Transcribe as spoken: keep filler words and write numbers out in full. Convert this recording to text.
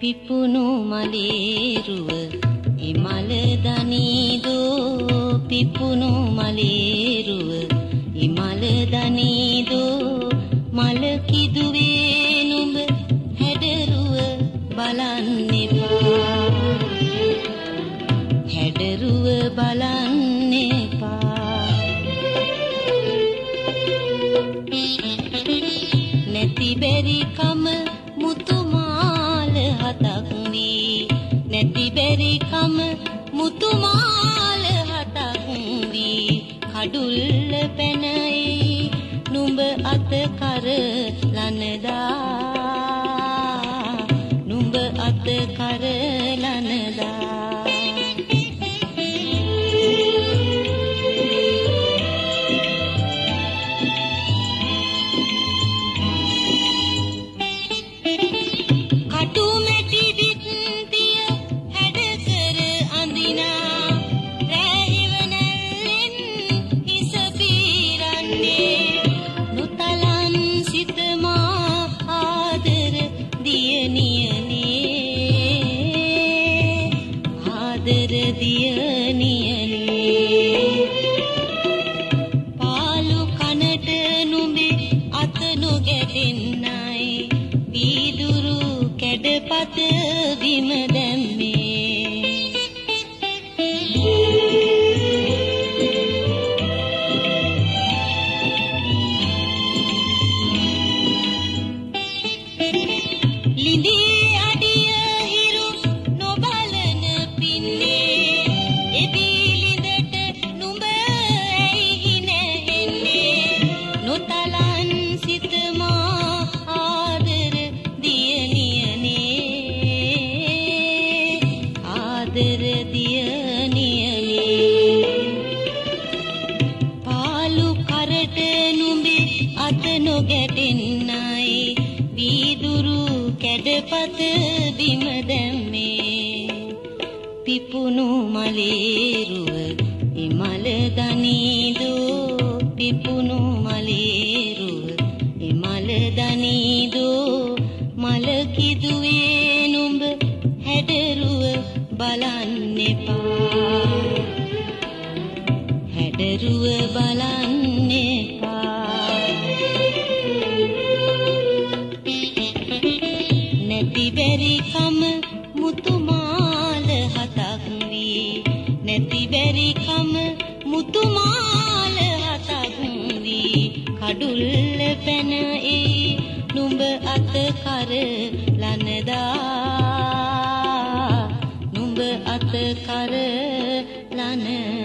පිපුණු මලේරුව ඉමල දනීදෝ පිපුණු මලේරුව ඉමල දනීදෝ මල කිදුවේ නුඹ හැඩරුව බලන්න එපා හැඩරුව බලන්න එපා නැති බැරි කම මුතුමාල හතක් වී නැති බැරි කම මුතුමාල හතක් වී කඩුල්ල පැනයි නුඹ අත කර ලනදා නුඹ අත කර ලනදා පාලු කනට නුඹේ අත නොගැටෙන්නයි වීදුරු කැඩපත බිම දැම්මේ ලිඳී නොගැටෙන්නයි වීදුරු කැඩපත බිම දැම්මේ පිපුණු මලේරුව ඉමල දනීදෝ පිපුණු මලේරුව ඉමල දනීදෝ මල කිදුවේ නුඹ හැඩරුව බලන්න එපා හැඩරුව බලන්න එපා නැති බැරි කම මුතුමාල හතක් වී නැති බැරි කම මුතුමාල හතක් වී කඩුල්ල පැන ඒ නුඹ අත කර ලනදා නුඹ අත කර ලනදා